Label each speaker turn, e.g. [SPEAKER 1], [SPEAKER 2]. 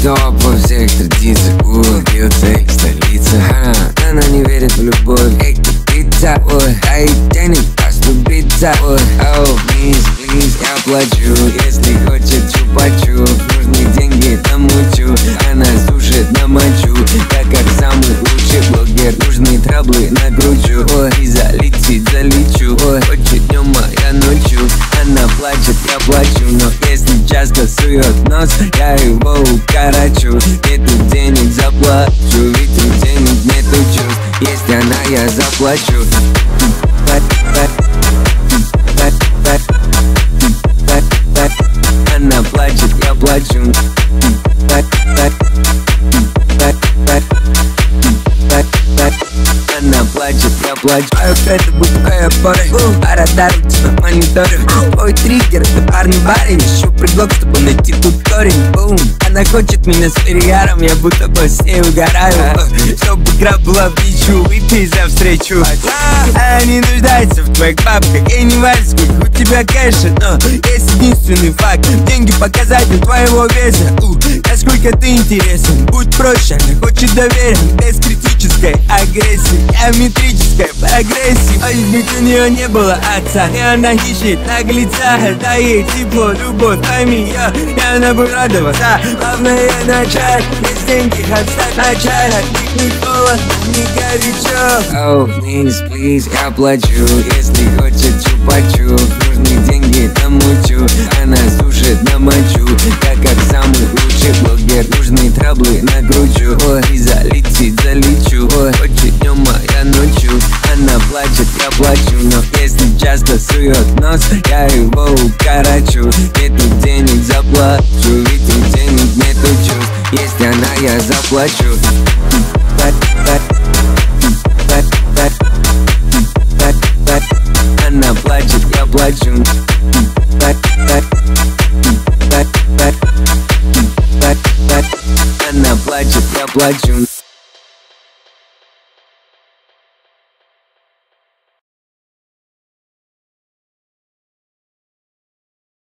[SPEAKER 1] Снова по всех традициях улыбился их столица. Она не верит в любовь, эй, пицца, ой, дай денег, оступиться, ой. Oh, please, я плачу, если хочет чупа-чуп. Нужны деньги, намучу, она сушит на мочу. Я как самый лучший блогер, нужны траблы накручу. Ой, и залечу, ой, хочет днем, а я ночью. Она плачет, я плачу, но если часто сует нос, я его укорочу. Нету денег, заплачу, ведь у денег нету чувств. Если она, я заплачу. Она плачет, я плачу. Она плачет, я плачу. Это бухая пора, радар у тебя мониторы. Ой, триггер, это парный барин. Ищу предлог, чтобы найти тут корень. Бум. Она хочет меня с перегаром, я будто по ней угораю. Чтобы игра была в бичу, выпей за встречу. Она не нуждается в твоих бабках. Ей не важно, сколько у тебя кэша, но есть единственный факт: деньги показатель твоего веса. Насколько ты интересен, будь проще. Она хочет доверия, без критической агрессии, геометрической прогрессии. Ой, ведь у нее не было отца, и она ищет наглеца. Дай ей тепло, любовь, пойми ее, и она будет радоваться. Главное начать, без деньги отстать начать. От них ни холод, ни горячо. Oh, please, я плачу, если хочет чупа-чуп. Нужны деньги, намучу, она сушит на мочу. Я как самый лучший блогер, нужны траблы накручу. Ой, и залечу, ой, хочет днем, а я ночью. Она плачет, я плачу, но если часто сует нос, я его укорочу. Нету денег, заплачу, ведь у денег нету чувств. Если она, я заплачу. Она плачет, я плачу. Она плачет, я плачу.